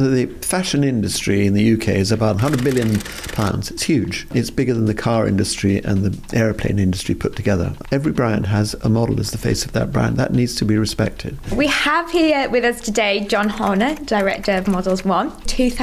the fashion industry in the UK is about £100 billion. It's huge. It's bigger than the car industry and the aeroplane industry put together. Every brand has a model as the face of that brand. That needs to be respected. We have here with us today John Horner, Director of Models One,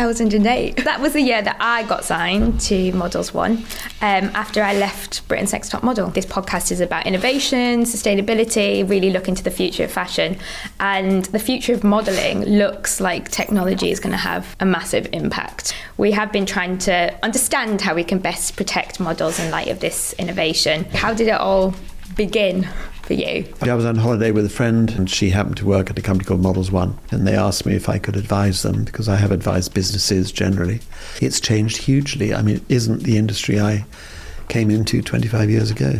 2008. That was the year that I got signed to Models One after I left Britain's Next Top Model. This podcast is about innovation, sustainability, really looking to the future of fashion. And the future of modelling looks like technology is going to have a massive impact. We have been trying to understand how we can best protect models in light of this innovation. How did it all begin for you? I was on holiday with a friend and she happened to work at a company called Models One, and they asked me if I could advise them because I have advised businesses generally. It's changed hugely. I mean, it isn't the industry I came into 25 years ago.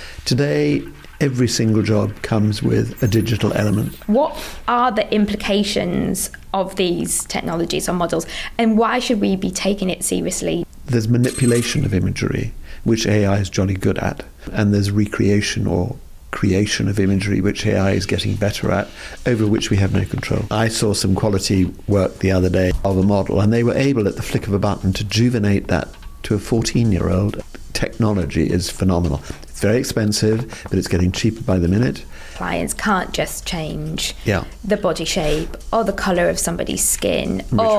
Today, every single job comes with a digital element. What are the implications of these technologies on models, and why should we be taking it seriously? There's manipulation of imagery, which AI is jolly good at, and there's recreation or creation of imagery, which AI is getting better at, over which we have no control. I saw some quality work the other day of a model, and they were able, at the flick of a button, to juvenate that to a 14-year-old. Technology is phenomenal. It's very expensive, but it's getting cheaper by the minute. Clients can't just change the body shape or the colour of somebody's skin,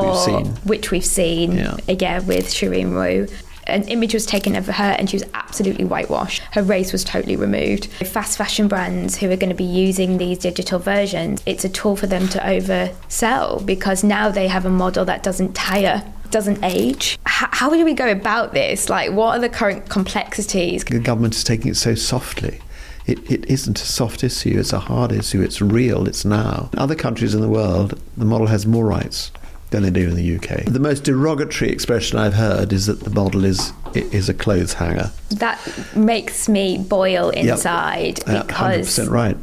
which we've seen with Shireen Wu. An image was taken of her and she was absolutely whitewashed. Her race was totally removed. Fast fashion brands who are going to be using these digital versions, it's a tool for them to oversell because now they have a model that doesn't tire, doesn't age. How do we go about this? Like, what are the current complexities? The government is taking it so softly. It isn't a soft issue, it's a hard issue, it's real, it's now. In other countries in the world, the model has more rights than they do in the UK. The most derogatory expression I've heard is that the model is a clothes hanger. That makes me boil inside because... 100% right.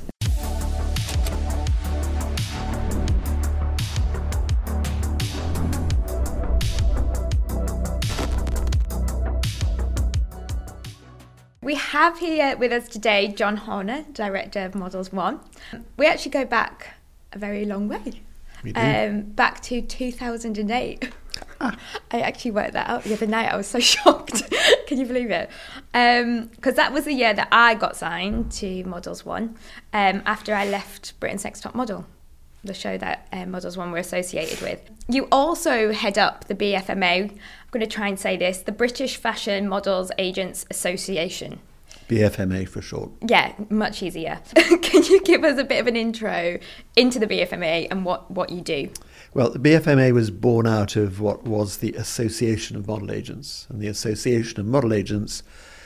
We have here with us today John Horner, Director of Models One. We actually go back a very long way. We do. Back to 2008. I actually worked that out the other night. I was so shocked. Can you believe it? Because that was the year that I got signed to Models One after I left Britain's Next Top Model, the show that Models One were associated with. You also head up the BFMA. I'm going to try and say this, the British Fashion Models Agents Association. BFMA for short. Yeah, much easier. Can you give us a bit of an intro into the BFMA and what you do? Well, the BFMA was born out of what was the Association of Model Agents. And the Association of Model Agents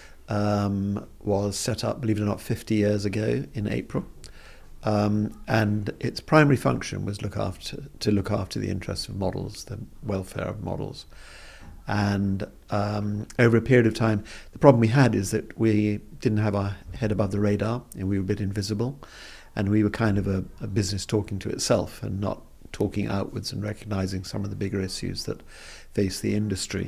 was set up, believe it or not, 50 years ago in April. And its primary function was to look after the interests of models, the welfare of models. And over a period of time, the problem we had is that we didn't have our head above the radar and we were a bit invisible, and we were kind of a business talking to itself and not talking outwards and recognising some of the bigger issues that face the industry.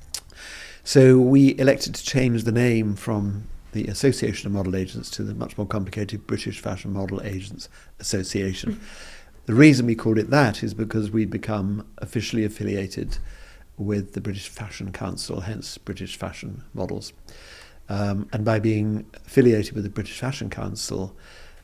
So we elected to change the name from the Association of Model Agents to the much more complicated British Fashion Model Agents Association. The reason we called it that is because we'd become officially affiliated with the British Fashion Council, hence British Fashion Models. And by being affiliated with the British Fashion Council,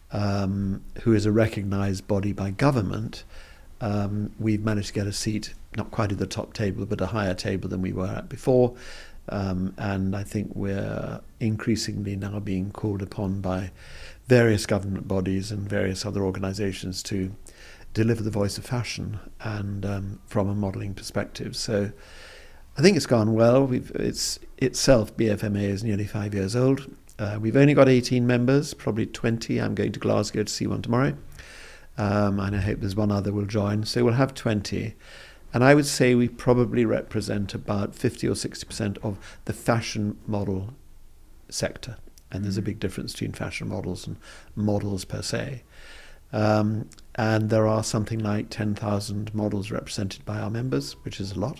who is a recognised body by government, we've managed to get a seat, not quite at the top table, but a higher table than we were at before. And I think we're increasingly now being called upon by various government bodies and various other organisations to deliver the voice of fashion and from a modelling perspective. So I think it's gone well. BFMA is nearly 5 years old. We've only got 18 members, probably 20. I'm going to Glasgow to see one tomorrow. And I hope there's one other will join. So we'll have 20. And I would say we probably represent about 50 or 60% of the fashion model sector. And there's a big difference between fashion models and models per se. And there are something like 10,000 models represented by our members, which is a lot.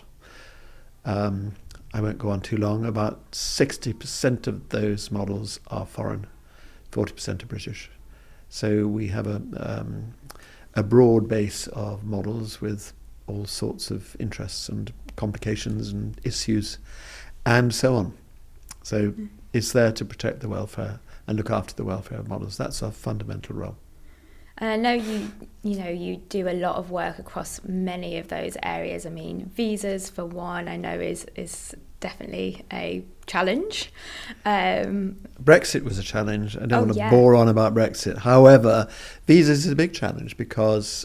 I won't go on too long. About 60% of those models are foreign, 40% are British. So we have a broad base of models with all sorts of interests and complications and issues and so on. So it's there to protect the welfare and look after the welfare of models. That's our fundamental role. And I know you do a lot of work across many of those areas. I mean, visas for one, I know is definitely a challenge. Brexit was a challenge. I don't want to bore on about Brexit. However, visas is a big challenge because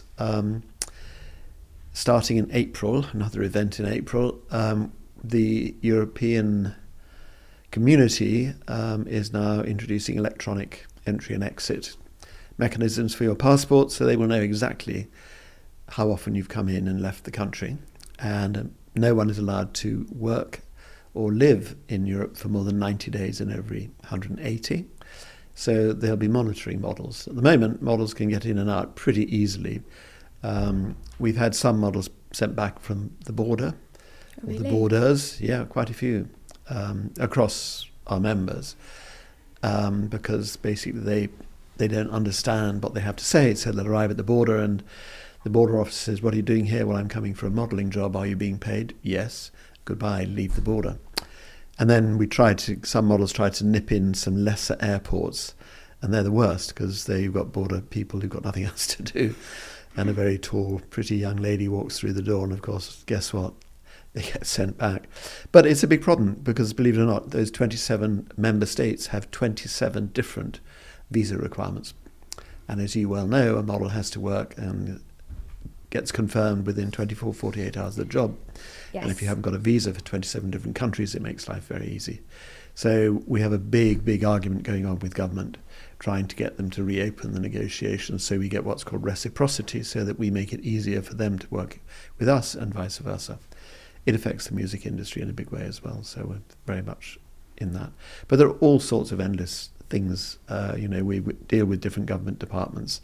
starting in April, another event in April, the European community is now introducing electronic entry and exit mechanisms for your passport, so they will know exactly how often you've come in and left the country. And no one is allowed to work or live in Europe for more than 90 days in every 180. So they'll be monitoring models. At the moment, models can get in and out pretty easily. We've had some models sent back from the border, Really? or the borders, quite a few, across our members, because basically they don't understand what they have to say. So they'll arrive at the border and the border officer says, "What are you doing here?" "Well, I'm coming for a modelling job." "Are you being paid?" "Yes." "Goodbye," leave the border. And then some models try to nip in some lesser airports, and they're the worst because you've got border people who've got nothing else to do. And a very tall, pretty young lady walks through the door, and of course, guess what? They get sent back. But it's a big problem because, believe it or not, those 27 member states have 27 different visa requirements. And as you well know, a model has to work and gets confirmed within 24, 48 hours of the job. Yes. And if you haven't got a visa for 27 different countries, it makes life very easy. So we have a big, big argument going on with government, trying to get them to reopen the negotiations so we get what's called reciprocity, so that we make it easier for them to work with us and vice versa. It affects the music industry in a big way as well, so we're very much in that. But there are all sorts of endless things. We deal with different government departments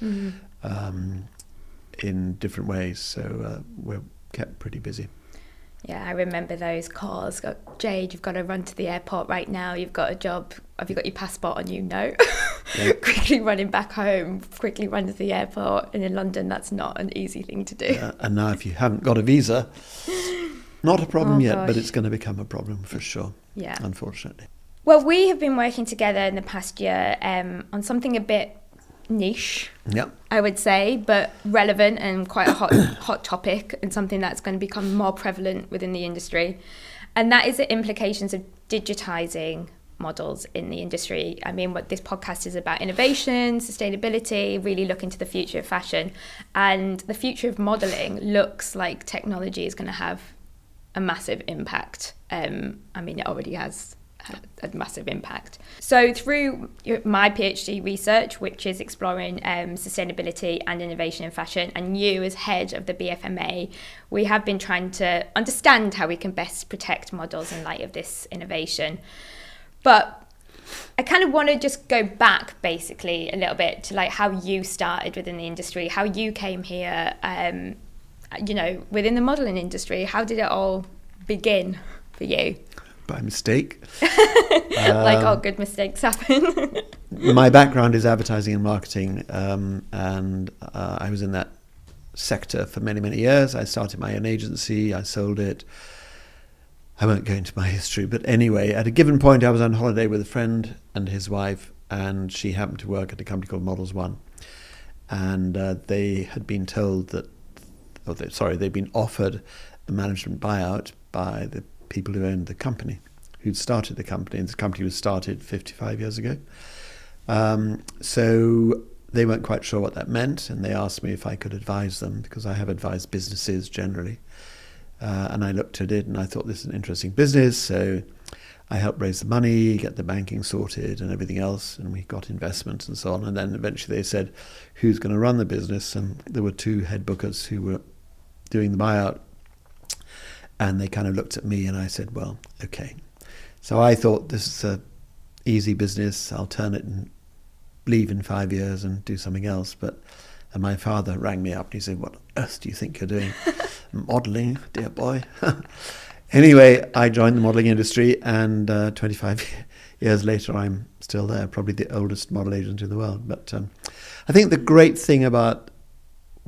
in different ways, so we're kept pretty busy. Yeah, I remember those calls. "Jade, you've got to run to the airport right now. You've got a job. Have you got your passport on you?" "No." Yeah. Quickly running back home, quickly run to the airport. And in London, that's not an easy thing to do. And now if you haven't got a visa, not a problem yet, gosh. but it's going to become a problem for sure, Yeah. unfortunately. Well, we have been working together in the past year on something a bit niche, I would say, but relevant and quite a hot topic, and something that's going to become more prevalent within the industry. And that is the implications of digitising models in the industry. I mean, what this podcast is about: innovation, sustainability, really looking to the future of fashion. And the future of modelling looks like technology is going to have a massive impact. I mean, it already has a massive impact. So through my PhD research, which is exploring sustainability and innovation in fashion, and you as head of the BFMA, we have been trying to understand how we can best protect models in light of this innovation. But I kind of want to just go back basically a little bit to like how you started within the industry, how you came here, within the modelling industry. How did it all begin for you? By mistake. Like all good mistakes happen. My background is advertising and marketing, and I was in that sector for many, many years. I started my own agency, I sold it. I won't go into my history, but anyway, at a given point I was on holiday with a friend and his wife, and she happened to work at a company called Models One. And they had been told they'd been offered a management buyout by the people who owned the company, who'd started the company, and the company was started 55 years ago. So they weren't quite sure what that meant, and they asked me if I could advise them, because I have advised businesses generally. And I looked at it and I thought, this is an interesting business, so I helped raise the money, get the banking sorted and everything else, and we got investment and so on. And then eventually they said, who's going to run the business? And there were two head bookers who were doing the buyout. And they kind of looked at me and I said, well, okay. So I thought, this is a easy business. I'll turn it and leave in 5 years and do something else. And my father rang me up and he said, what on earth do you think you're doing? Modelling, dear boy. Anyway, I joined the modelling industry, and 25 years later I'm still there, probably the oldest model agent in the world. But I think the great thing about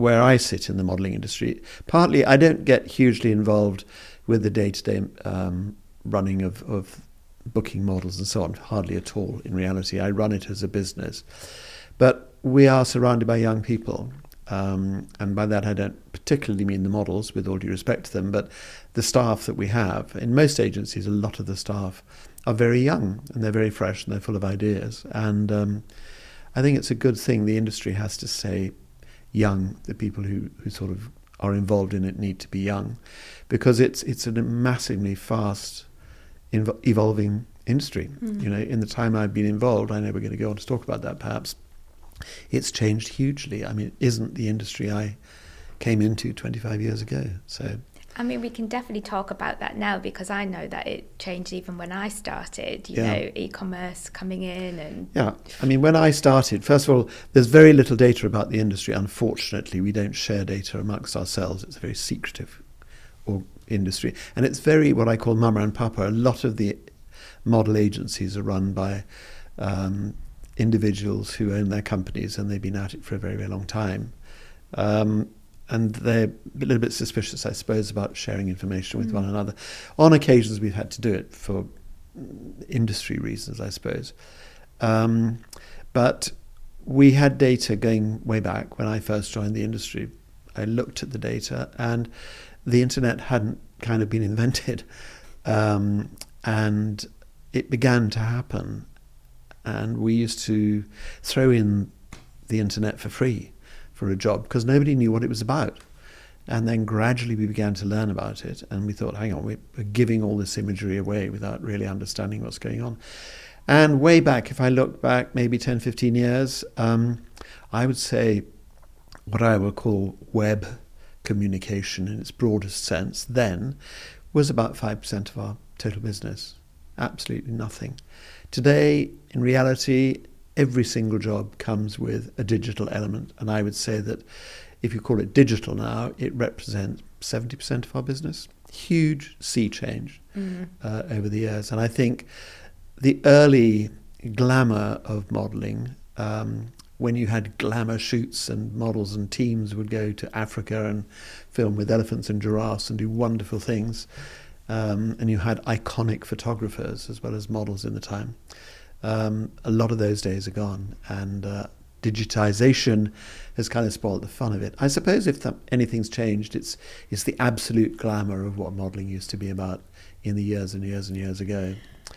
where I sit in the modelling industry. Partly, I don't get hugely involved with the day-to-day running of booking models and so on, hardly at all in reality. I run it as a business. But we are surrounded by young people, and by that I don't particularly mean the models, with all due respect to them, but the staff that we have. In most agencies, a lot of the staff are very young, and they're very fresh, and they're full of ideas. And I think it's a good thing the industry has to say young. The people who sort of are involved in it need to be young, because it's a massively fast evolving industry. You know, in the time I've been involved, I know we're going to go on to talk about that perhaps, it's changed hugely. I mean, it isn't the industry I came into 25 years ago. So, I mean, we can definitely talk about that now, because I know that it changed even when I started, you know, e-commerce coming in. And yeah, I mean, when I started, first of all, there's very little data about the industry. Unfortunately, we don't share data amongst ourselves. It's a very secretive industry. And it's very what I call mama and papa. A lot of the model agencies are run by individuals who own their companies, and they've been at it for a very, very long time. And they're a little bit suspicious, I suppose, about sharing information with one another. On occasions, we've had to do it for industry reasons, I suppose. But we had data going way back when I first joined the industry. I looked at the data, and the internet hadn't kind of been invented. And it began to happen. And we used to throw in the internet for free for a job, because nobody knew what it was about. And then gradually we began to learn about it, and we thought, hang on, we're giving all this imagery away without really understanding what's going on. And way back, if I look back maybe 10, 15 years, I would say what I would call web communication in its broadest sense then was about 5% of our total business. Absolutely nothing. Today, in reality, every single job comes with a digital element, and I would say that if you call it digital now, it represents 70% of our business. Huge sea change over the years. And I think the early glamour of modelling, when you had glamour shoots and models and teams would go to Africa and film with elephants and giraffes and do wonderful things, and you had iconic photographers as well as models in the time. A lot of those days are gone, and digitization has kind of spoiled the fun of it. I suppose if anything's changed, it's the absolute glamour of what modelling used to be about in the years and years and years ago.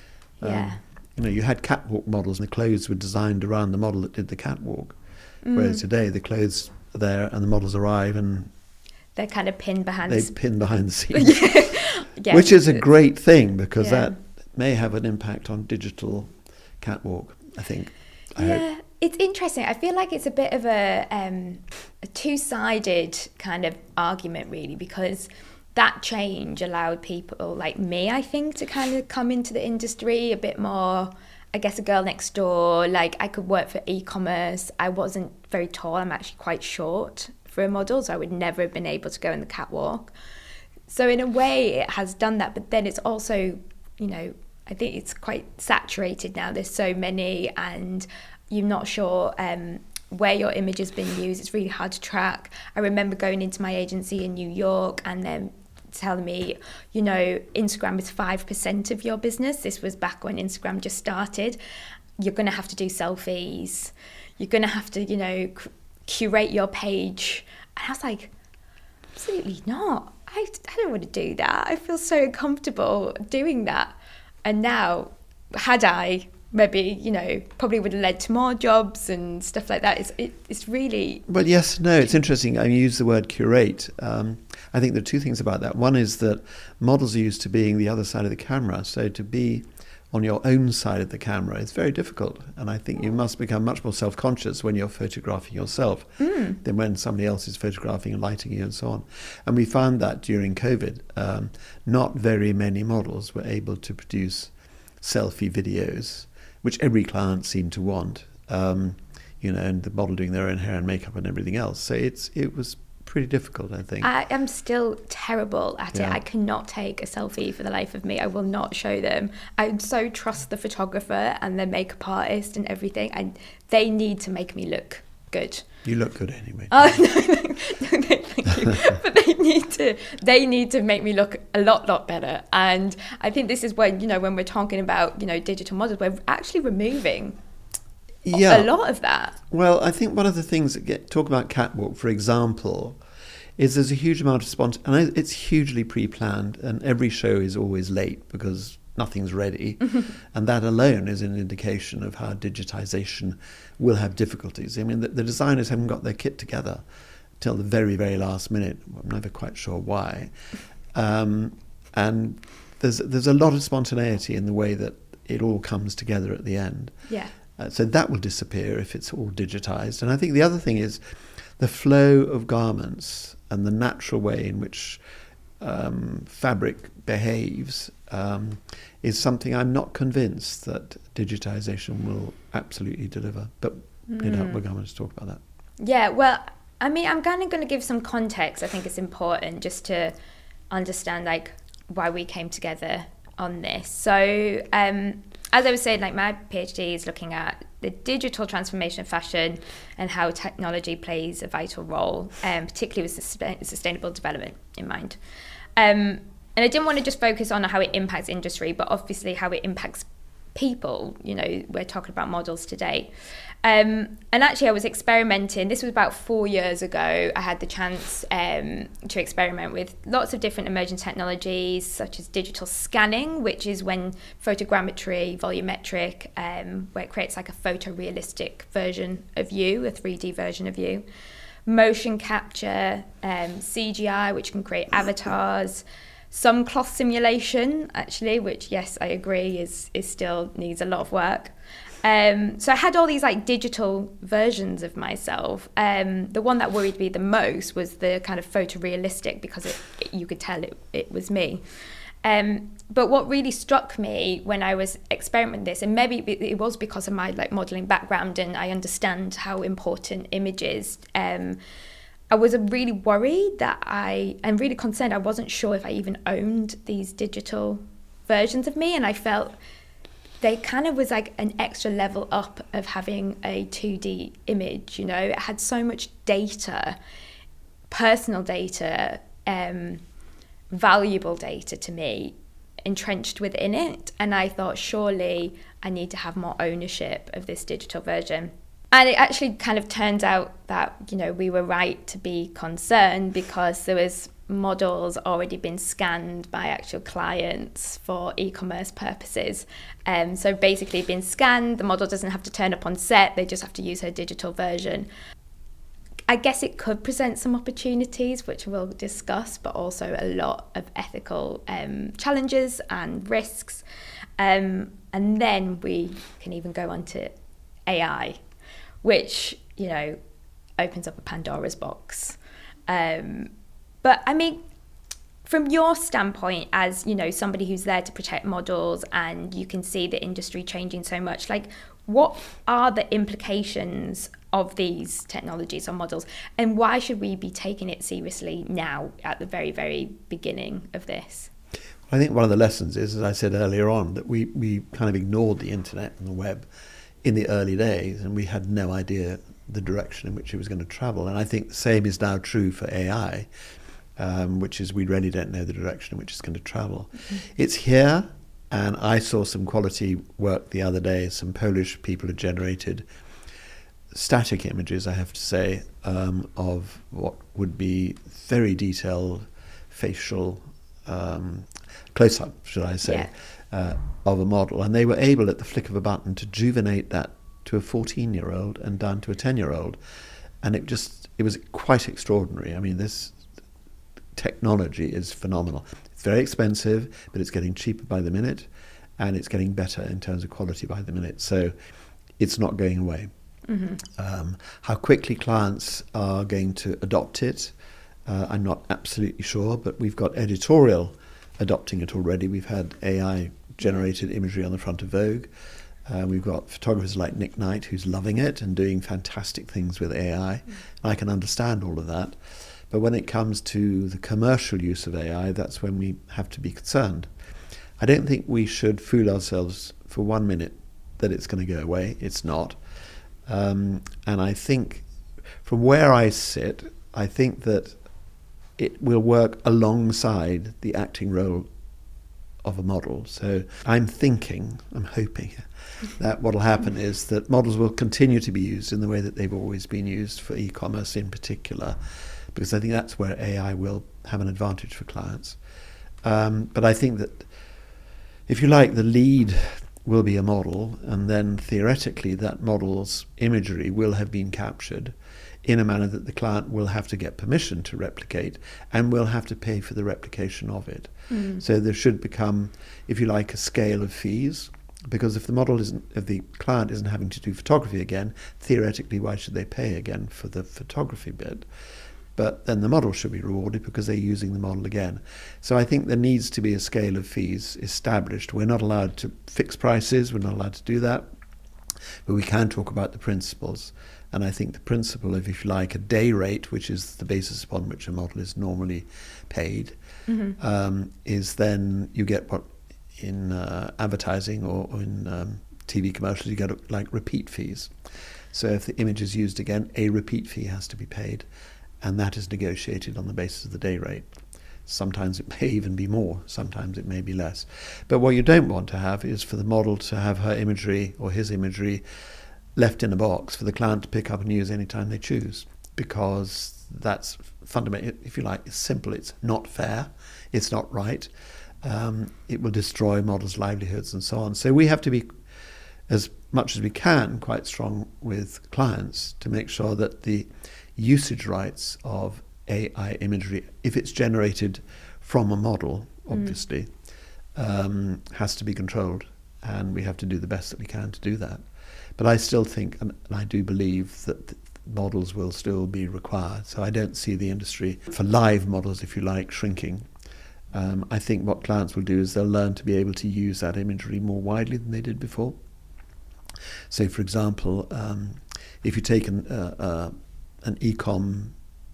Yeah. You know, you had catwalk models, and the clothes were designed around the model that did the catwalk. Whereas today, the clothes are there, and the models arrive, and they're kind of pinned behind the scenes. Yeah, which is a great thing, because that may have an impact on digital catwalk, I think. I hope. It's interesting. I feel like it's a bit of a two-sided kind of argument, really, because that change allowed people like me, I think, to kind of come into the industry a bit more, I guess, a girl next door. Like, I could work for e-commerce. I wasn't very tall. I'm actually quite short for a model, so I would never have been able to go in the catwalk. So in a way, it has done that. But then it's also, you know, I think it's quite saturated now. There's so many, and you're not sure where your image has been used. It's really hard to track. I remember going into my agency in New York and then telling me, you know, Instagram is 5% of your business. This was back when Instagram just started. You're going to have to do selfies. You're going to have to, you know, curate your page. And I was like, absolutely not. I don't want to do that. I feel so uncomfortable doing that. And now, had I, maybe, you know, probably would have led to more jobs and stuff like that. It's really... Well, yes, no, it's interesting. I mean, you use the word curate. I think there are two things about that. One is that models are used to being the other side of the camera. So to be on your own side of the camera is very difficult. And I think you must become much more self-conscious when you're photographing yourself than when somebody else is photographing and lighting you and so on. And we found that during COVID, not very many models were able to produce selfie videos, which every client seemed to want, you know, and the model doing their own hair and makeup and everything else. So it was pretty difficult, I think. I am still terrible at it. I cannot take a selfie for the life of me. I will not show them. I so trust the photographer and the makeup artist and everything, and they need to make me look good. You look good anyway. Oh, no, thank you. But they need to make me look a lot better. And I think this is when, when we're talking about, digital models, we're actually removing a lot of that. Well, I think one of the things that talk about Catwalk, for example, is there's a huge amount of spontaneity. It's hugely pre-planned, and every show is always late because nothing's ready. And that alone is an indication of how digitization will have difficulties. I mean, the designers haven't got their kit together till the very, very last minute. I'm never quite sure why. And there's a lot of spontaneity in the way that it all comes together at the end. Yeah. So that will disappear if it's all digitized. And I think the other thing is the flow of garments and the natural way in which fabric behaves is something I'm not convinced that digitization will absolutely deliver. But we're going to talk about that. Yeah, well, I mean, I'm kind of going to give some context. I think it's important just to understand why we came together on this. So as I was saying, my PhD is looking at the digital transformation of fashion and how technology plays a vital role, particularly with sustainable development in mind. And I didn't want to just focus on how it impacts industry, but obviously how it impacts people. We're talking about models today. And actually I was experimenting. This was about 4 years ago. I had the chance to experiment with lots of different emerging technologies, such as digital scanning, which is when photogrammetry, volumetric, where it creates a photorealistic version of you, a 3D version of you. Motion capture, CGI, which can create avatars, some cloth simulation, actually, which, yes, I agree, is still needs a lot of work. So I had all these digital versions of myself. The one that worried me the most was the kind of photorealistic, because you could tell it was me. But what really struck me when I was experimenting with this, and maybe it was because of my modelling background and I understand how important image is, I was really worried and really concerned. I wasn't sure if I even owned these digital versions of me, and I felt they kind of was an extra level up of having a 2D image. It had so much data, personal data, valuable data to me, entrenched within it, and I thought, surely I need to have more ownership of this digital version. And it actually kind of turned out that, we were right to be concerned, because there was models already been scanned by actual clients for e-commerce purposes. So basically been scanned, the model doesn't have to turn up on set, they just have to use her digital version. I guess it could present some opportunities, which we'll discuss, but also a lot of ethical challenges and risks. And then we can even go on to AI, which, opens up a Pandora's box. But I mean, from your standpoint as, somebody who's there to protect models, and you can see the industry changing so much, what are the implications of these technologies on models, and why should we be taking it seriously now at the very, very beginning of this? I think one of the lessons is, as I said earlier on, that we kind of ignored the internet and the web in the early days, and we had no idea the direction in which it was going to travel. And I think the same is now true for AI, which is we really don't know the direction in which it's going to travel. Mm-hmm. It's here, and I saw some quality work the other day. Some Polish people had generated static images, I have to say, of what would be very detailed facial close-up, should I say, of a model. And they were able, at the flick of a button, to juvenate that to a 14-year-old and down to a 10-year-old. And it was quite extraordinary. I mean, this technology is phenomenal. It's very expensive, but it's getting cheaper by the minute, and it's getting better in terms of quality by the minute. So it's not going away. Mm-hmm. How quickly clients are going to adopt it, I'm not absolutely sure, but we've got editorial adopting it already. We've had AI-generated imagery on the front of Vogue. We've got photographers like Nick Knight, who's loving it and doing fantastic things with AI. Mm-hmm. I can understand all of that. But when it comes to the commercial use of AI, that's when we have to be concerned. I don't think we should fool ourselves for 1 minute that it's going to go away. It's not. And I think from where I sit, I think that it will work alongside the acting role of a model. So I'm hoping that what will happen is that models will continue to be used in the way that they've always been used for e-commerce in particular, because I think that's where AI will have an advantage for clients. But I think that, if you like, the lead will be a model, and then theoretically that model's imagery will have been captured in a manner that the client will have to get permission to replicate and will have to pay for the replication of it. So there should become, if you like, a scale of fees, because if the client isn't having to do photography again, theoretically why should they pay again for the photography bit? But then the model should be rewarded because they're using the model again. So I think there needs to be a scale of fees established. We're not allowed to fix prices, we're not allowed to do that, but we can talk about the principles. And I think the principle of, if you like, a day rate, which is the basis upon which a model is normally paid, is then you get what in advertising or in TV commercials, you get like repeat fees. So if the image is used again, a repeat fee has to be paid, and that is negotiated on the basis of the day rate. Sometimes it may even be more, sometimes it may be less. But what you don't want to have is for the model to have her imagery or his imagery left in a box for the client to pick up and use anytime they choose, because that's fundamentally, if you like, it's simple, it's not fair, it's not right, it will destroy models' livelihoods and so on. So we have to be, as much as we can, quite strong with clients to make sure that the usage rights of AI imagery, if it's generated from a model, obviously, has to be controlled, and we have to do the best that we can to do that. But I still think, and I do believe, that models will still be required. So I don't see the industry for live models, if you like, shrinking. I think what clients will do is they'll learn to be able to use that imagery more widely than they did before. So, for example, if you take an e-com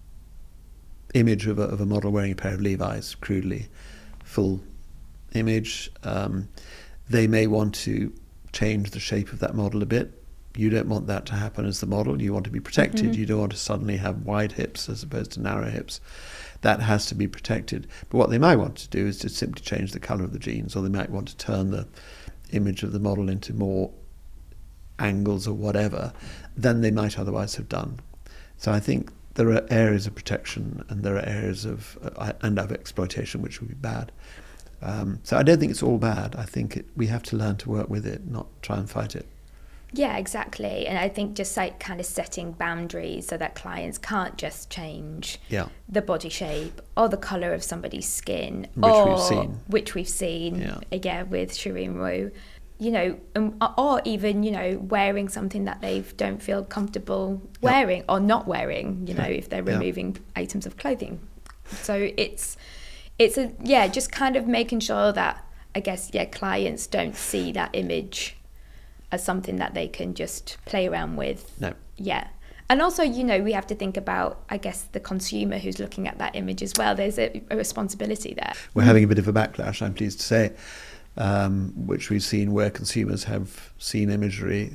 image of a model wearing a pair of Levi's, crudely, full image, they may want to change the shape of that model a bit. You don't want that to happen as the model. You want to be protected. You don't want to suddenly have wide hips as opposed to narrow hips. That has to be protected. But what they might want to do is to simply change the colour of the jeans, or they might want to turn the image of the model into more angles or whatever than they might otherwise have done. So I think there are areas of protection and there are areas of exploitation which would be bad. So I don't think it's all bad. I think we have to learn to work with it, not try and fight it. Yeah, exactly. And I think just like kind of setting boundaries so that clients can't just change the body shape or the colour of somebody's skin, which we've seen again with Shireen Rue, you know, or even, you know, wearing something that they don't feel comfortable wearing or not wearing, you know, if they're removing items of clothing. So it's just kind of making sure that, I guess, clients don't see that image as something that they can just play around with. No. Yeah. And also, you know, we have to think about, I guess, the consumer who's looking at that image as well. There's a responsibility there. We're having a bit of a backlash, I'm pleased to say, which we've seen where consumers have seen imagery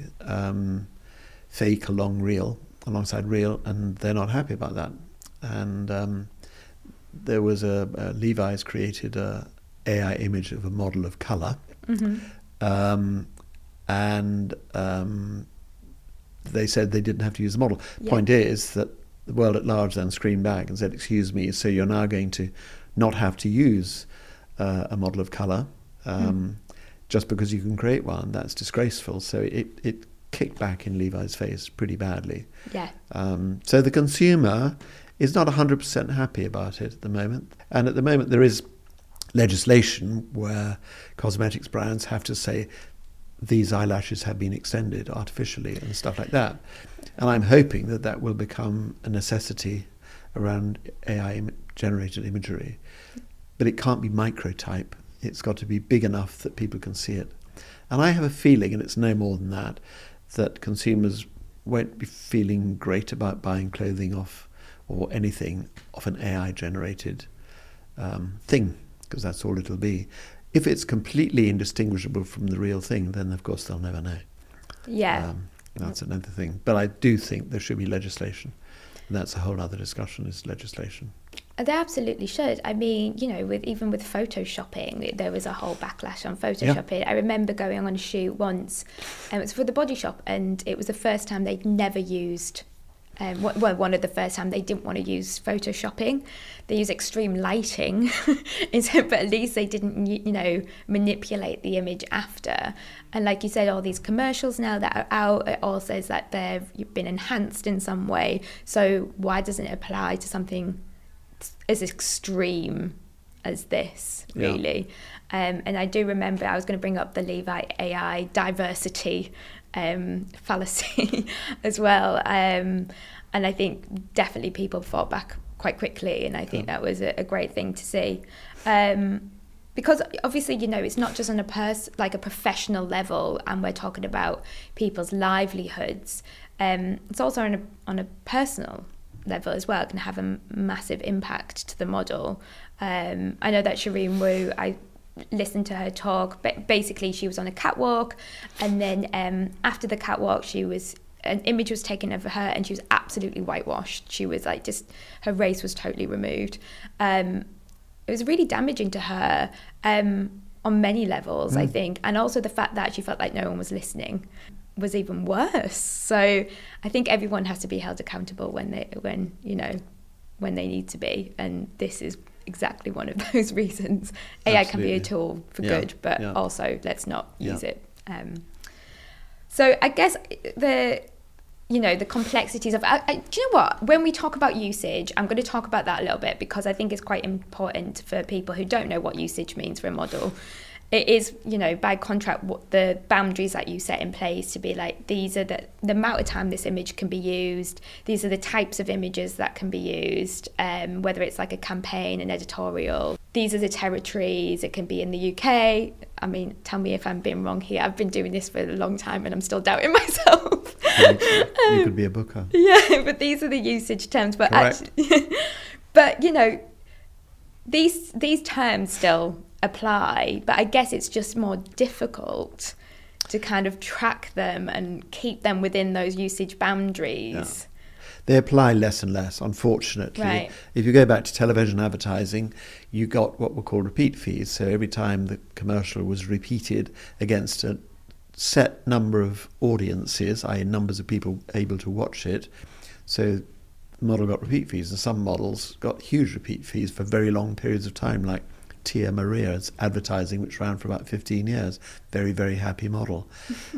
fake alongside real, and they're not happy about that. And there was Levi's created a AI image of a model of colour. And they said they didn't have to use the model. Point is that the world at large then screamed back and said, excuse me, so you're now going to not have to use a model of colour just because you can create one. That's disgraceful. So it kicked back in Levi's face pretty badly. Yeah. So the consumer is not 100% happy about it at the moment. And at the moment there is legislation where cosmetics brands have to say these eyelashes have been extended artificially and stuff like that. And I'm hoping that that will become a necessity around AI-generated imagery. But it can't be microtype. It's got to be big enough that people can see it. And I have a feeling, and it's no more than that consumers won't be feeling great about buying clothing off or anything off an AI-generated thing, because that's all it'll be. If it's completely indistinguishable from the real thing, then of course they'll never know. Yeah. That's another thing. But I do think there should be legislation And that's a whole other discussion, is legislation. They absolutely should. I mean, even with photoshopping, there was a whole backlash on photoshopping. Yeah. I remember going on a shoot once, and it was for the Body Shop, and it was the first time they'd never used, one of the first time they didn't want to use photoshopping. They use extreme lighting, but at least they didn't, manipulate the image after. And like you said, all these commercials now that are out, it all says that they've been enhanced in some way. So why doesn't it apply to something as extreme as this, really? Yeah. And I do remember I was going to bring up the Levi AI diversity fallacy as well. And I think definitely people fought back quite quickly, and I think that was a great thing to see. Because obviously, it's not just on a professional level, and we're talking about people's livelihoods. It's also on a personal level as well. It can have a massive impact to the model. I know that Shireen Wu, I listened to her talk, but basically she was on a catwalk, and then after the catwalk, an image was taken of her, and she was absolutely whitewashed. She was her race was totally removed. It was really damaging to her on many levels, I think. And also the fact that she felt like no one was listening was even worse. So I think everyone has to be held accountable when they need to be. And this is exactly one of those reasons. AI can be a tool for good, but also let's not use it. So I guess the complexities of, do you know what? When we talk about usage, I'm going to talk about that a little bit, because I think it's quite important for people who don't know what usage means for a model. It is, by contract, what the boundaries that you set in place to be like, these are the amount of time this image can be used. These are the types of images that can be used, whether it's like a campaign, an editorial. These are the territories. It can be in the UK. I mean, tell me if I'm being wrong here. I've been doing this for a long time and I'm still doubting myself. You could be a booker. Yeah, but these are the usage terms. But actually, but these terms still apply, but I guess it's just more difficult to kind of track them and keep them within those usage boundaries. Yeah. They apply less and less, unfortunately. Right. If you go back to television advertising, you got what were called repeat fees. So every time the commercial was repeated against a set number of audiences, i.e. numbers of people able to watch it, so the model got repeat fees. And some models got huge repeat fees for very long periods of time, like Tia Maria's advertising, which ran for about 15 years. Very, very happy model.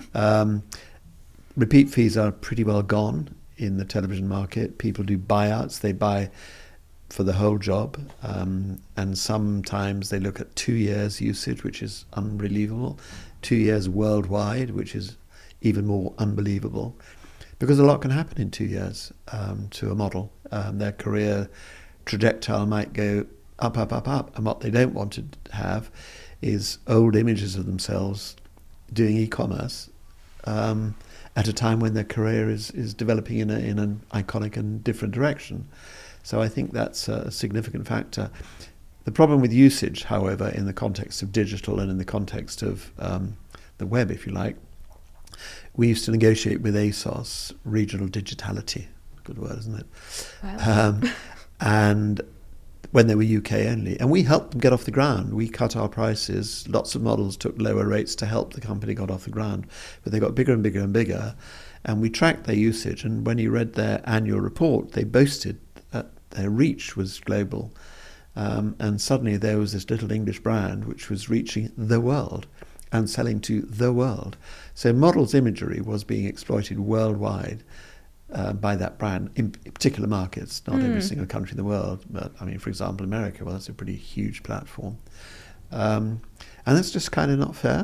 Repeat fees are pretty well gone in the television market. People do buyouts. They buy for the whole job. And sometimes they look at 2 years usage, which is unbelievable. 2 years worldwide, which is even more unbelievable. Because a lot can happen in 2 years to a model. Their career trajectory might go up, up, up, up. And what they don't want to have is old images of themselves doing e-commerce at a time when their career is developing in an iconic and different direction. So I think that's a significant factor. The problem with usage, however, in the context of digital and in the context of the web, if you like, we used to negotiate with ASOS regional digitality. Good word, isn't it? Wow. And when they were UK only. And we helped them get off the ground. We cut our prices. Lots of models took lower rates to help the company get off the ground. But they got bigger and bigger and bigger. And we tracked their usage. And when you read their annual report, they boasted that their reach was global. And suddenly there was this little English brand which was reaching the world and selling to the world. So models' imagery was being exploited worldwide by that brand in particular markets, not every single country in the world, but I mean, for example, America, well, that's a pretty huge platform. And that's just kind of not fair.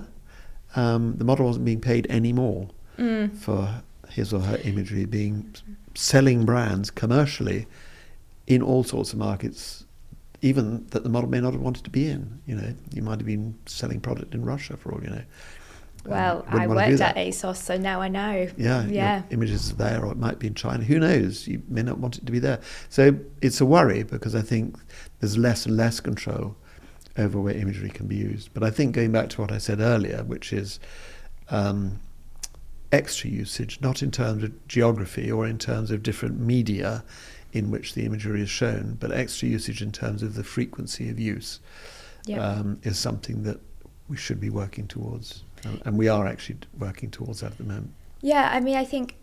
The model wasn't being paid any more for his or her imagery selling brands commercially in all sorts of markets, even that the model may not have wanted to be in. You might have been selling product in Russia for all you know. Well, I worked at ASOS, so now I know. Yeah. Images are there, or it might be in China. Who knows? You may not want it to be there. So it's a worry, because I think there's less and less control over where imagery can be used. But I think going back to what I said earlier, which is extra usage, not in terms of geography or in terms of different media in which the imagery is shown, but extra usage in terms of the frequency of use, is something that we should be working towards. And we are actually working towards that at the moment. Yeah, I mean, I think,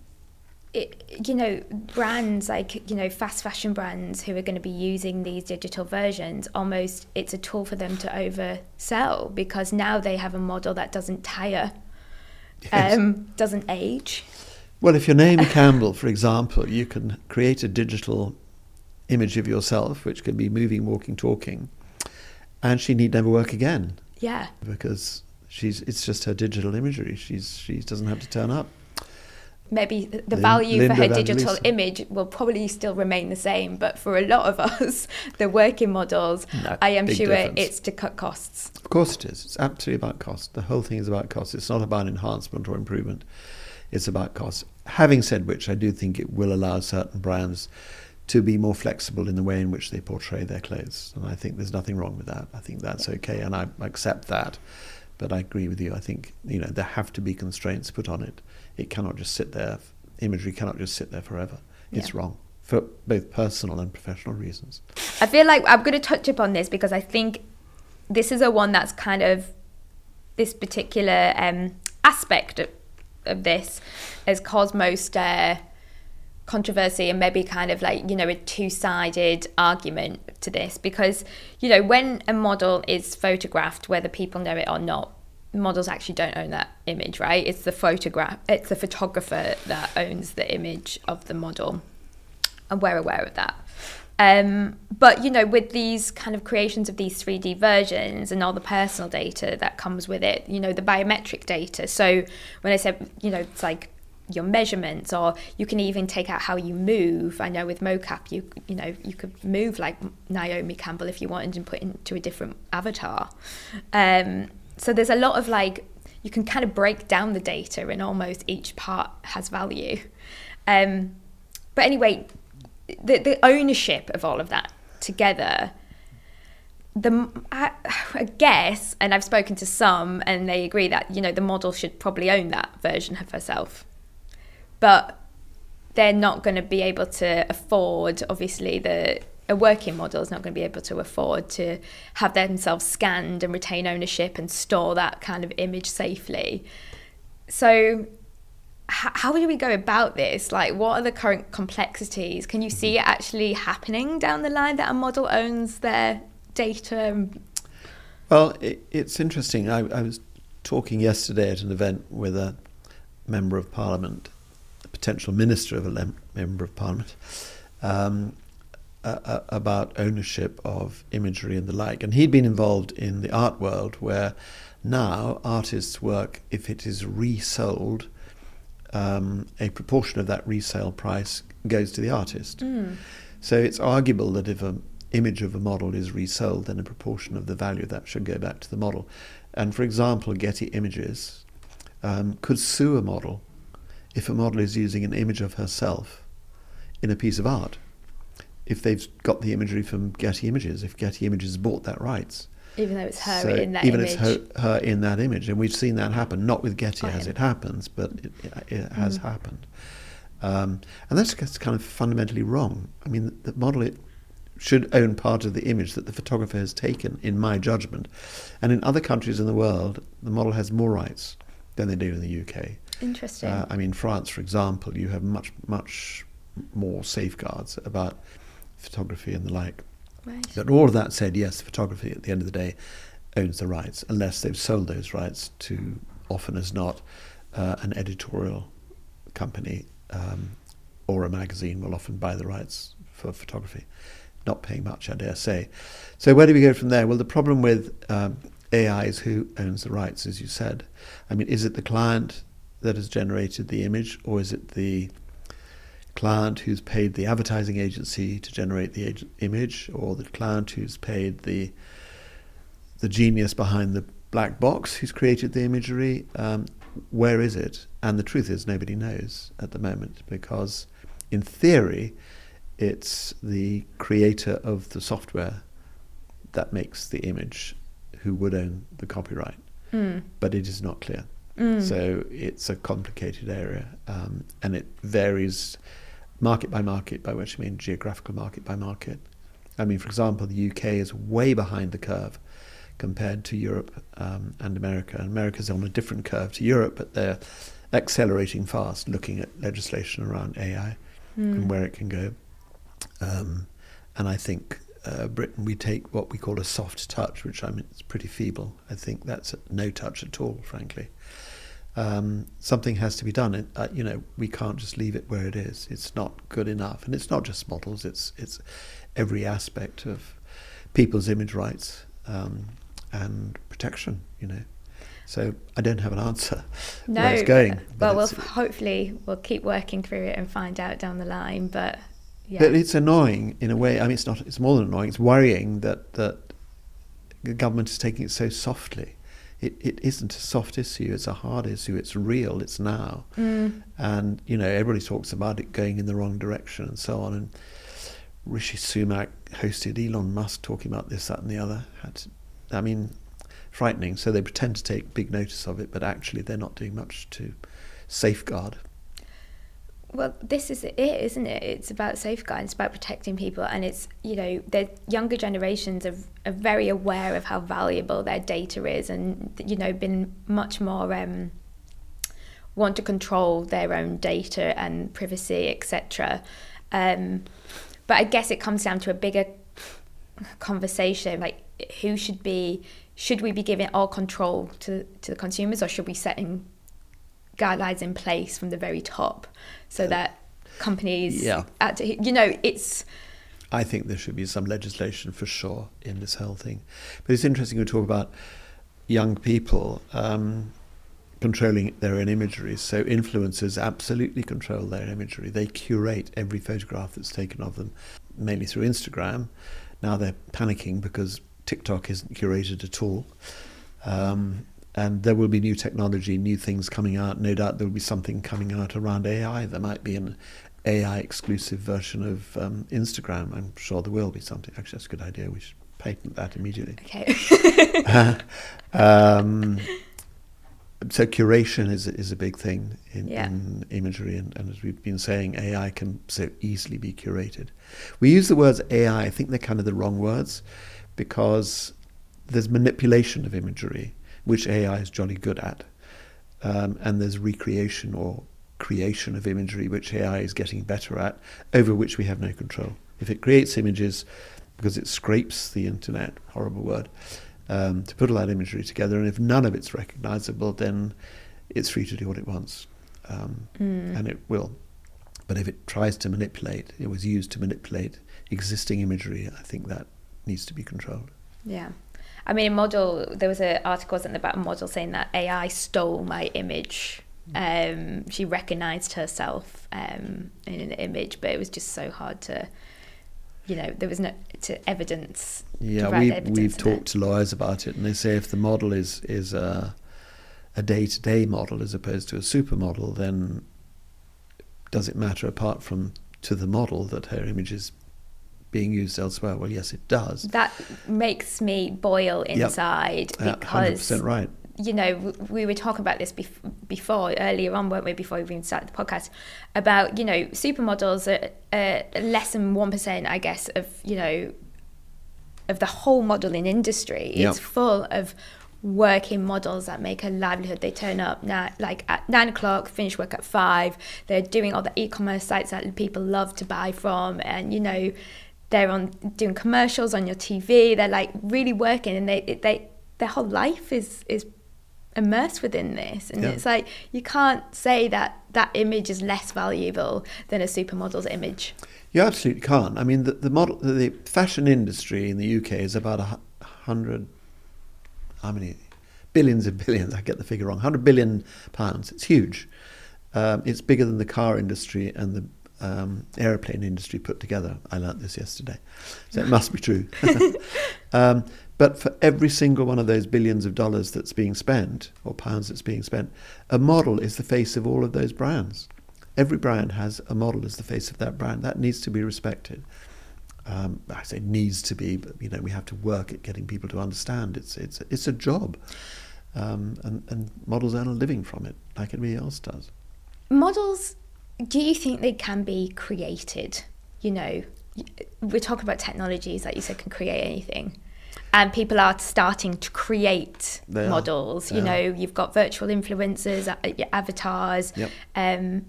brands like, fast fashion brands who are going to be using these digital versions, almost it's a tool for them to oversell, because now they have a model that doesn't tire, doesn't age. Well, if you're Naomi Campbell, for example, you can create a digital image of yourself, which can be moving, walking, talking, and she need never work again. Yeah. Because it's just her digital imagery. She doesn't have to turn up. Maybe the value Linda for her Van digital Loosen. image will probably still remain the same, but for a lot of us, the working models, No, I am big sure difference. it's to cut costs. Of course it is. It's absolutely about cost. The whole thing is about cost. It's not about enhancement or improvement. It's about cost. Having said which, I do think it will allow certain brands to be more flexible in the way in which they portray their clothes. And I think there's nothing wrong with that. I think that's okay, and I accept that. But I agree with you. I think, there have to be constraints put on it. It cannot just sit there. Imagery cannot just sit there forever. It's wrong for both personal and professional reasons. I feel like I'm going to touch upon this because I think this is a one that's kind of, this particular aspect of this has caused most controversy and maybe kind of like, a two-sided argument to this, because, when a model is photographed, whether people know it or not, models actually don't own that image, right? It's the photographer that owns the image of the model, and we're aware of that. But with these kind of creations of these 3D versions and all the personal data that comes with it, the biometric data. So when I said, it's like your measurements, or you can even take out how you move. I know with mocap, you could move like Naomi Campbell if you wanted and put into a different avatar. So there's a lot of you can kind of break down the data, and almost each part has value. But anyway, the ownership of all of that together, I guess, and I've spoken to some, and they agree that, the model should probably own that version of herself. But they're not going to be able to afford, obviously, a working model is not going to be able to afford to have themselves scanned and retain ownership and store that kind of image safely. So how do we go about this? What are the current complexities? Can you see it actually happening down the line, that a model owns their data? Well, it's interesting. I was talking yesterday at an event with a member of Parliament, a potential minister of a member of Parliament, about ownership of imagery and the like. And he'd been involved in the art world, where now artists' work, if it is resold, a proportion of that resale price goes to the artist. So it's arguable that if an image of a model is resold, then a proportion of the value of that should go back to the model. And for example, Getty Images could sue a model if a model is using an image of herself in a piece of art, if they've got the imagery from Getty Images, if Getty Images bought that rights. Even though it's her in that image. image. Even it's her in that image. And we've seen that happen, not with Getty as it happens, but it has happened. And that's kind of fundamentally wrong. I mean, the model should own part of the image that the photographer has taken, in my judgment. And in other countries in the world, the model has more rights than they do in the UK. Interesting. In France, for example, you have much, much more safeguards about photography and the like. Right. But all of that said, yes, photography at the end of the day owns the rights, unless they've sold those rights to, often as not, an editorial company or a magazine will often buy the rights for photography, not paying much, I dare say. So where do we go from there? Well, the problem with AI is who owns the rights, as you said. I mean, is it the client that has generated the image, or is it the client who's paid the advertising agency to generate the image, or the client who's paid the genius behind the black box who's created the imagery? Where is it? And the truth is, nobody knows at the moment, because in theory it's the creator of the software that makes the image who would own the copyright. But it is not clear. So it's a complicated area, and it varies market by market, by which I mean geographical market by market. I mean, for example, the UK is way behind the curve compared to Europe and America. And America's on a different curve to Europe, but they're accelerating fast, looking at legislation around AI and where it can go. And I think Britain, we take what we call a soft touch, which I mean, it's pretty feeble. I think that's no touch at all, frankly. Something has to be done. We can't just leave it where it is. It's not good enough. And it's not just models, it's every aspect of people's image rights and protection, So I don't have an answer where it's going. Well, hopefully we'll keep working through it and find out down the line. But yeah. But it's annoying in a way. I mean, it's more than annoying. It's worrying that the government is taking it so softly. It isn't a soft issue. It's a hard issue. It's real. It's now. And, everybody talks about it going in the wrong direction and so on. And Rishi Sunak hosted Elon Musk talking about this, that and the other. Frightening. So they pretend to take big notice of it, but actually they're not doing much to safeguard. Well, this is it, isn't it? It's about safeguarding, it's about protecting people, and it's, the younger generations are very aware of how valuable their data is, and, been much more want to control their own data and privacy, etc. But I guess it comes down to a bigger conversation, like should we be giving all control to the consumers, or should we setting guidelines in place from the very top so that companies it's I think there should be some legislation for sure in this whole thing. But it's interesting to talk about young people controlling their own imagery. So influencers absolutely control their imagery. They curate every photograph that's taken of them, mainly through Instagram. Now they're panicking because TikTok isn't curated at all. And there will be new technology, new things coming out. No doubt there will be something coming out around AI. There might be an AI exclusive version of Instagram. I'm sure there will be something. Actually, that's a good idea. We should patent that immediately. Okay. So curation is a big thing in imagery. And as we've been saying, AI can so easily be curated. We use the words AI. I think they're kind of the wrong words, because there's manipulation of imagery, which AI is jolly good at. And there's recreation or creation of imagery, which AI is getting better at, over which we have no control. If it creates images, because it scrapes the internet, horrible word, to put all that imagery together, and if none of it's recognizable, then it's free to do what it wants. And it will. But if it tries to manipulate, it was used to manipulate existing imagery, I think that needs to be controlled. Yeah. I mean, there was an article about a model saying that AI stole my image. She recognised herself in an image, but it was just so hard to, there was no evidence. Yeah, we've talked to lawyers about it, and they say if the model is a day-to-day model as opposed to a supermodel, then does it matter apart from to the model that her image is being used elsewhere? Well, yes, it does. That makes me boil inside, because 100% right. We were talking about this before, earlier on, weren't we, before we even started the podcast, about, supermodels are less than 1%, I guess, of the whole modelling industry. It's full of working models that make a livelihood. They turn up at 9:00, finish work at 5. They're doing all the e-commerce sites that people love to buy from, and they're doing commercials on your TV. They're really working, and their whole life is immersed within this. And it's you can't say that image is less valuable than a supermodel's image. You absolutely can't. I mean, the fashion industry in the UK is about 100. How many billions and billions? I get the figure wrong. 100 billion pounds. It's huge. It's bigger than the car industry and the airplane industry put together. I learnt this yesterday, so it must be true. But for every single one of those billions of dollars that's being spent, or pounds that's being spent, a model is the face of all of those brands. Every brand has a model as the face of that brand. That needs to be respected. I say needs to be, but we have to work at getting people to understand it's a job. and models earn a living from it, like everybody else does. Models, do you think they can be created? You know, we're talking about technologies, like you said, can create anything. And people are starting to create models. You know, you've got virtual influencers, avatars. Yep.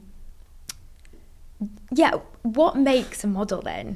What makes a model then?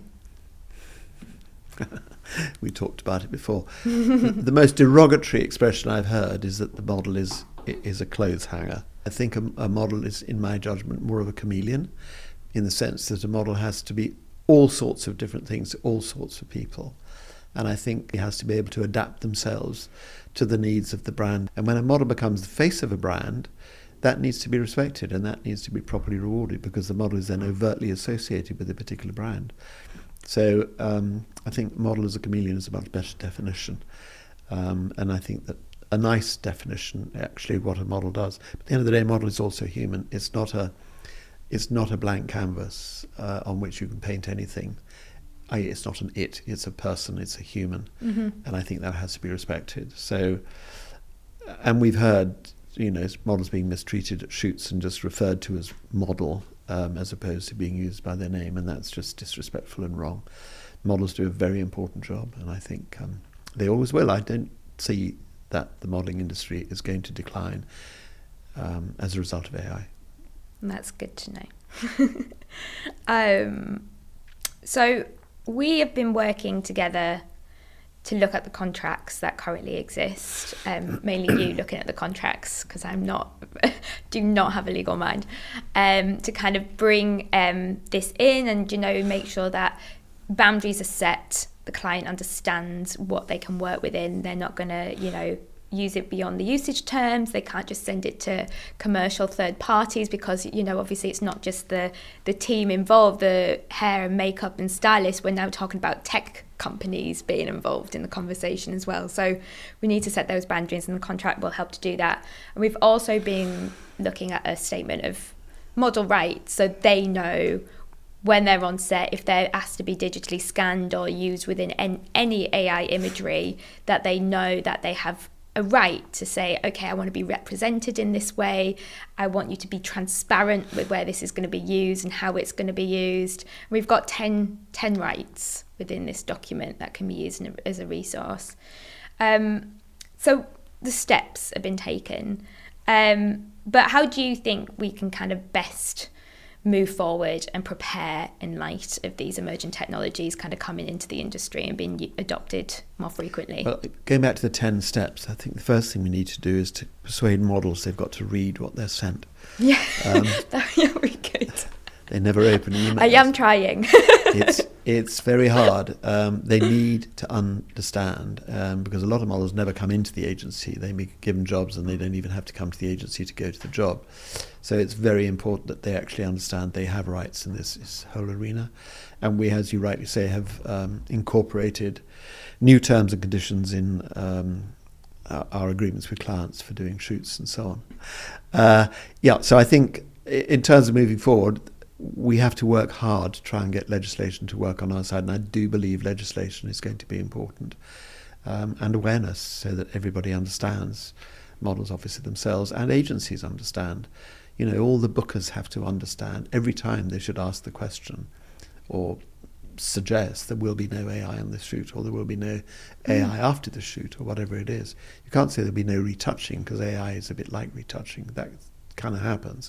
We talked about it before. The most derogatory expression I've heard is that the model is a clothes hanger. I think a model is, in my judgment, more of a chameleon, in the sense that a model has to be all sorts of different things to all sorts of people. And I think it has to be able to adapt themselves to the needs of the brand. And when a model becomes the face of a brand, that needs to be respected and that needs to be properly rewarded, because the model is then overtly associated with a particular brand. So I think model as a chameleon is a much better definition. And I think that a nice definition, actually, what a model does. But at the end of the day, a model is also human. It's not a blank canvas on which you can paint anything. It's not it's a person, it's a human. Mm-hmm. And I think that has to be respected. So, and we've heard, models being mistreated at shoots and just referred to as model, as opposed to being used by their name, and that's just disrespectful and wrong. Models do a very important job, and I think they always will. I don't see that the modelling industry is going to decline as a result of AI. That's good to know. So we have been working together to look at the contracts that currently exist, mainly you looking at the contracts, because do not have a legal mind, to kind of bring this in and, make sure that boundaries are set, the client understands what they can work within. They're not going to, use it beyond the usage terms. They can't just send it to commercial third parties, because obviously it's not just the team involved, the hair and makeup and stylists. We're now talking about tech companies being involved in the conversation as well. So we need to set those boundaries, and the contract will help to do that. And we've also been looking at a statement of model rights, so they know when they're on set, if they're asked to be digitally scanned or used within any AI imagery, that they know that they have a right to say, okay, I want to be represented in this way. I want you to be transparent with where this is going to be used and how it's going to be used. We've got 10 rights within this document that can be used as a resource. So the steps have been taken. But how do you think we can kind of best move forward and prepare in light of these emerging technologies kind of coming into the industry and being adopted more frequently? Well, going back to the 10 steps, I think the first thing we need to do is to persuade models they've got to read what they're sent. Yeah, very good. They never open emails. I am trying. It's very hard. They need to understand, because a lot of models never come into the agency. They be given jobs and they don't even have to come to the agency to go to the job. So it's very important that they actually understand they have rights in this whole arena. And we, as you rightly say, have incorporated new terms and conditions in our agreements with clients for doing shoots and so on. So I think in terms of moving forward, we have to work hard to try and get legislation to work on our side, and I do believe legislation is going to be important, and awareness, so that everybody understands, models obviously themselves and agencies understand. All the bookers have to understand every time they should ask the question or suggest there will be no AI on this shoot, or there will be no AI after the shoot, or whatever it is. You can't say there'll be no retouching, because AI is a bit like retouching. That kind of happens.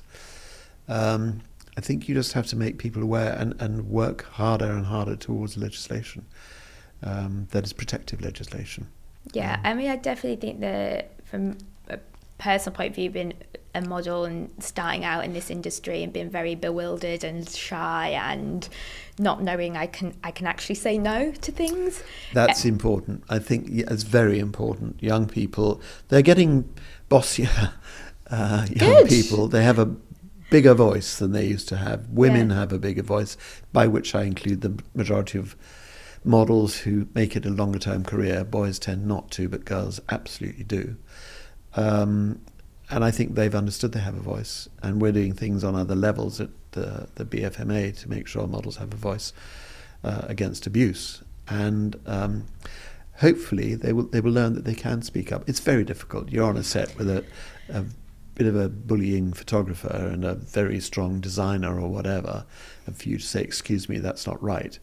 I think you just have to make people aware and work harder and harder towards legislation that is protective legislation. Yeah, I definitely think that from a personal point of view, being a model and starting out in this industry and being very bewildered and shy and not knowing I can actually say no to things. That's important. I think it's very important. Young people, they're getting bossier. Young people, they have a bigger voice than they used to have. Women have a bigger voice, by which I include the majority of models who make it a longer term career. Boys tend not to, but girls absolutely do. And I think they've understood they have a voice, and we're doing things on other levels at the BFMA to make sure models have a voice against abuse. And hopefully they will learn that they can speak up. It's very difficult. You're on a set with a bit of a bullying photographer and a very strong designer or whatever, and for you to say, excuse me, that's not right,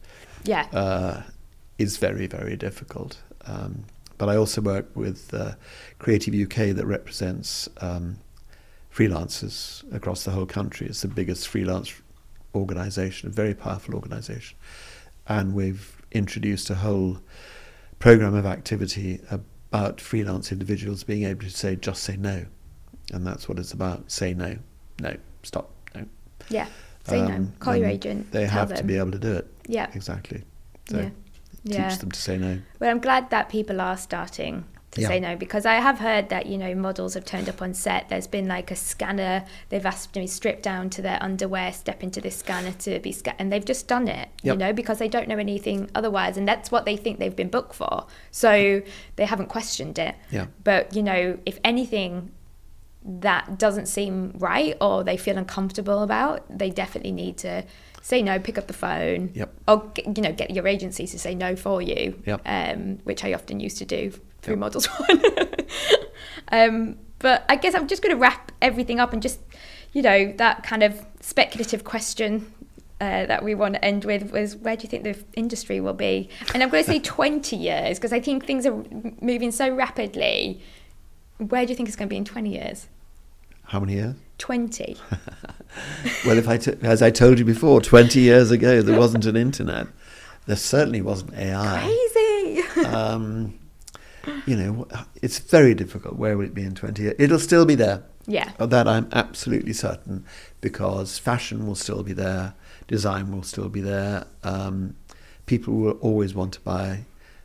is very, very difficult. But I also work with Creative UK that represents freelancers across the whole country. It's the biggest freelance organisation, a very powerful organisation. And we've introduced a whole programme of activity about freelance individuals being able to just say no. And that's what it's about. Say no. No. Stop. No. Yeah. Say no. Call your agent. They have to be able to do it. Yeah. Exactly. So teach them to say no. Well, I'm glad that people are starting to say no, because I have heard that, models have turned up on set. There's been like a scanner. They've asked them to strip down to their underwear, step into this scanner to be scanned, and they've just done it, because they don't know anything otherwise, and that's what they think they've been booked for. So they haven't questioned it. Yeah. But, if anything that doesn't seem right or they feel uncomfortable about, they definitely need to say no, pick up the phone, or get your agency to say no for you, which I often used to do through Models One. But I guess I'm just going to wrap everything up and just, that kind of speculative question that we want to end with was, where do you think the industry will be? And I'm going to say 20 years, because I think things are moving so rapidly. Where do you think it's going to be in 20 years? How many years? 20. Well, as I told you before, 20 years ago, there wasn't an internet. There certainly wasn't AI. Crazy! It's very difficult. Where will it be in 20 years? It'll still be there. Yeah. Of that I'm absolutely certain, because fashion will still be there, design will still be there. People will always want to buy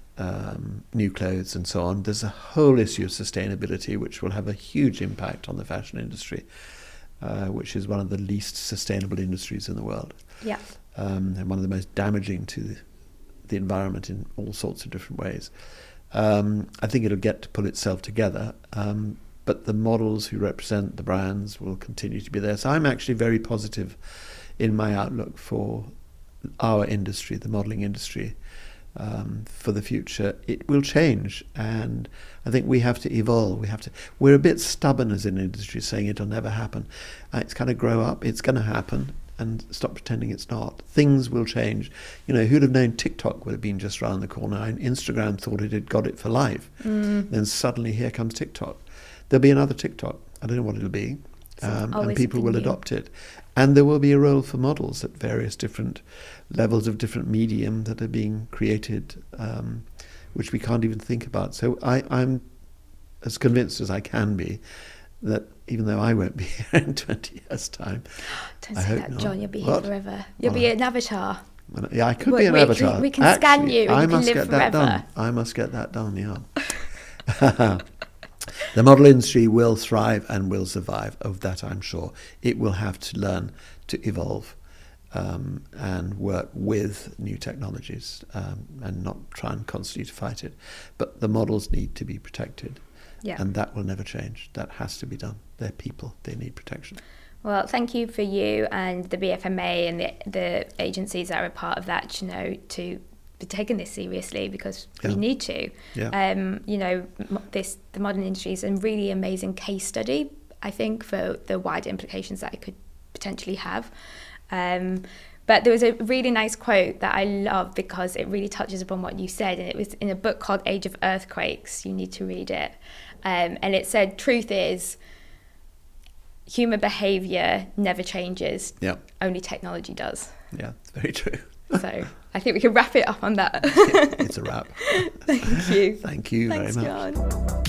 new clothes and so on. There's a whole issue of sustainability which will have a huge impact on the fashion industry, which is one of the least sustainable industries in the world. Yeah. And one of the most damaging to the environment in all sorts of different ways. I think it'll get to pull itself together, but the models who represent the brands will continue to be there. So I'm actually very positive in my outlook for our industry, the modelling industry, for the future. It will change, and I think we have to evolve. We're a bit stubborn as an industry, saying it'll never happen. It's kind of grow up. It's going to happen, and stop pretending it's not. Things will change. Who'd have known TikTok would have been just around the corner, and Instagram thought it had got it for life. Then suddenly here comes TikTok. There'll be another TikTok. I don't know what it'll be. And people will adopt it. And there will be a role for models at various different levels of different medium that are being created, which we can't even think about. So I'm as convinced as I can be that even though I won't be here in 20 years' time... Don't say that, John. You'll be here forever. You'll be an avatar. Yeah, I could be an avatar. We can scan you and you can live forever. I must get that done, yeah. The model industry will thrive and will survive, of that I'm sure. It will have to learn to evolve and work with new technologies and not try and constantly to fight it. But the models need to be protected, and that will never change. That has to be done. They're people. They need protection. Well, thank you for you and the BFMA and the agencies that are a part of that, to be taking this seriously, because we need to. The modern industry is a really amazing case study, I think, for the wider implications that it could potentially have. But there was a really nice quote that I love, because it really touches upon what you said, and it was in a book called Age of Earthquakes. You need to read it. And it said, truth is, human behaviour never changes. Yeah. Only technology does. Yeah, it's very true. So I think we can wrap it up on that. It's a wrap. Thank you. Thank you very much. Thanks, John.